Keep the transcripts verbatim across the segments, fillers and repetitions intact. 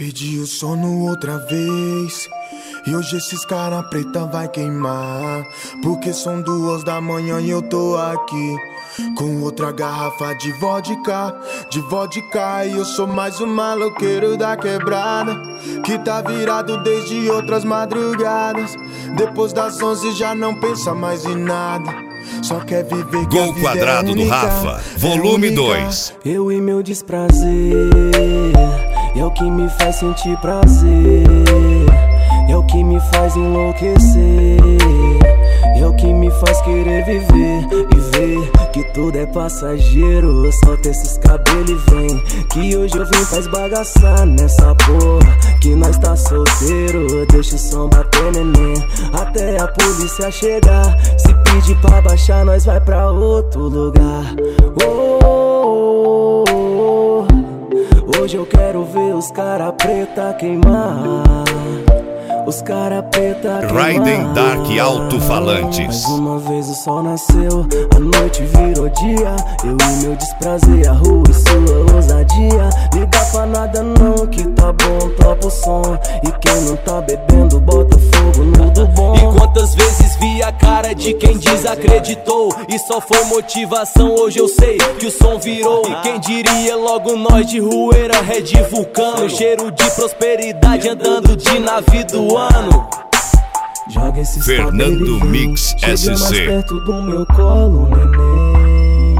Perdi o sono outra vez e hoje esses cara preta vai queimar, porque são duas da manhã e eu tô aqui com outra garrafa de vodka, de vodka. E eu sou mais um maloqueiro da quebrada, que tá virado desde outras madrugadas. Depois das onze já não pensa mais em nada, só quer viver. Que Gol Quadrado é única, do Rafa, volume dois. Eu e meu desprazer é o que me faz sentir prazer, é o que me faz enlouquecer, é o que me faz querer viver e ver que tudo é passageiro. Solta esses cabelos e vem, que hoje eu vim pra esbagaçar nessa porra, que nós tá solteiro. Deixa o som bater, neném, até a polícia chegar. Se pedir pra baixar, nós vai pra outro lugar. Oh, oh, oh, oh. Hoje eu quero ver os cara preta queimar, os cara preta queimar. Raiden Dark Alto-Falantes. Mais uma vez o sol nasceu, a noite virou dia. Eu e meu desprazer, a rua e sua ousadia. Liga pra nada não, que tá bom, topa o som. E quem não tá bebendo, bota fogo no do bom. E quantas vezes vi a cara de quem desacreditou, e só foi motivação, hoje eu sei que o som virou. E quem diria logo nós de Rueira, Red Vulcano, cheiro de prosperidade andando de navio do ano. Joga esses Fernando Mix S C. Chega mais perto do meu colo, neném.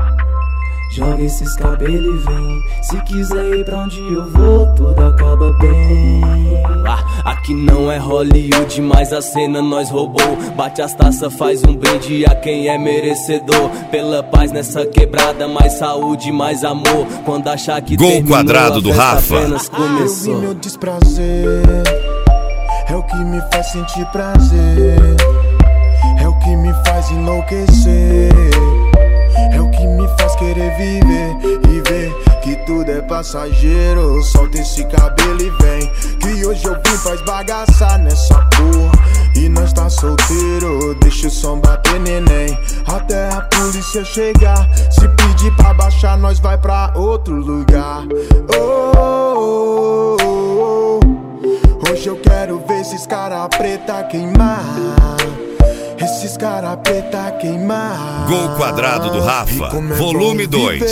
Joga esses cabelos e vem. Se quiser ir pra onde eu vou, tudo acaba bem. Ah, aqui não é Hollywood, mas a cena nós roubou. Bate as taças, faz um brinde a quem é merecedor. Pela paz nessa quebrada, mais saúde, mais amor. Quando achar que Gol terminou, Quadrado do Rafa. apenas começou. Eu vi meu desprazer, é o que me faz sentir prazer, é o que me faz enlouquecer, é o que me faz querer viver e ver que tudo é passageiro. Solta esse cabelo e vem, que hoje eu vim pra esbagaçar nessa porra, e nós tá solteiro. Deixa o som bater, neném, até a polícia chegar. Se pedir pra baixar, nós vai pra outro lugar. Oh, oh, oh, oh. Hoje eu quero ver esses cara preta queimar, esses cara preta queimar. Gol Quadrado do Rafa, volume dois.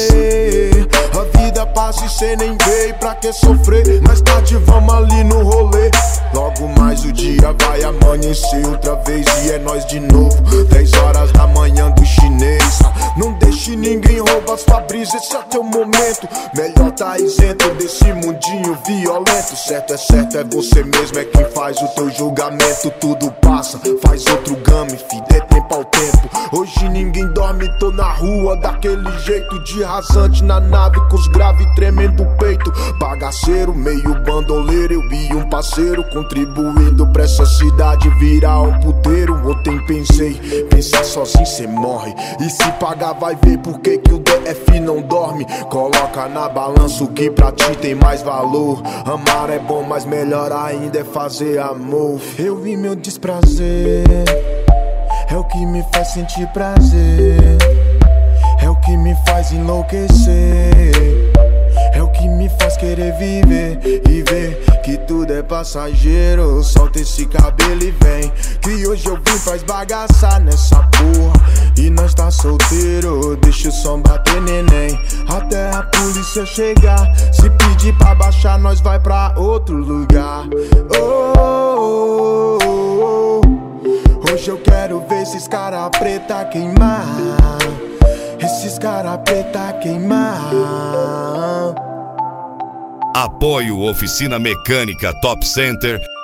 A vida passa e cê nem vê, pra que sofrer? Mais tarde vamos ali no rolê. Logo mais o dia vai amanhecer outra vez e é nós de novo. Dez horas da manhã do chinês. Não deixe ninguém roubar sua brisa, esse é teu momento. Melhor tá isento desse mundinho violento. Certo é certo, é você mesmo, é quem faz o teu julgamento. Tudo passa, faz outro game, fi, dê tempo ao tempo. Hoje ninguém dorme, tô na rua daquele jeito, de rasante na nave com os graves tremendo o peito. Bagaceiro, meio bandoleiro, eu e um parceiro, contribuindo pra essa cidade virar um puteiro. Ontem pensei, pensar sozinho cê morre, e se pagar vai ver por que que o D F não dorme. Coloca na balança o que pra ti tem mais valor. Amar é bom, mas melhor ainda é fazer amor. Eu vi meu desprazer, é o que me faz sentir prazer, é o que me faz enlouquecer, é o que me faz querer viver e ver que tudo é passageiro. Solta esse cabelo e vem, que hoje eu vim pra esbagaçar nessa porra, e nós tá solteiro. Deixa o som bater, neném, até a polícia chegar. Se pedir pra baixar, nós vai pra outro lugar. Oh, oh, oh, oh. Hoje eu quero ver esses cara preta queimar, esses cara preta queimar. Apoio Oficina Mecânica Top Center